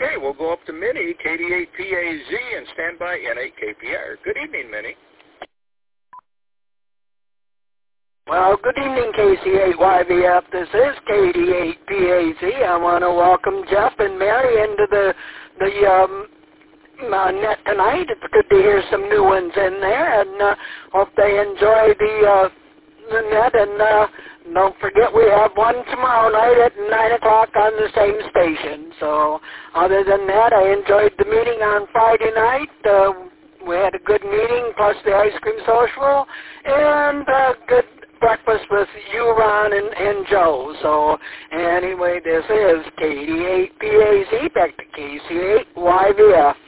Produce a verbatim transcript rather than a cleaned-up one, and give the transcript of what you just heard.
Okay, we'll go up to Minnie, K D eight P A Z, and stand by N eight K P R. Good evening, Minnie. Well, good evening, K C eight Y V F. This is K D eight P A Z. I want to welcome Jeff and Mary into the the um, uh, net tonight. It's good to hear some new ones in there, and uh, hope they enjoy the uh, the net. And uh, don't forget, we have one tomorrow night at nine o'clock on the same station. So, other than that, I enjoyed the meeting on Friday night. Uh, we had a good meeting, plus the ice cream social, and uh, good breakfast with you, Ron, and, and Joe. So anyway, this is K D eight P A Z, back to K C eight Y V F.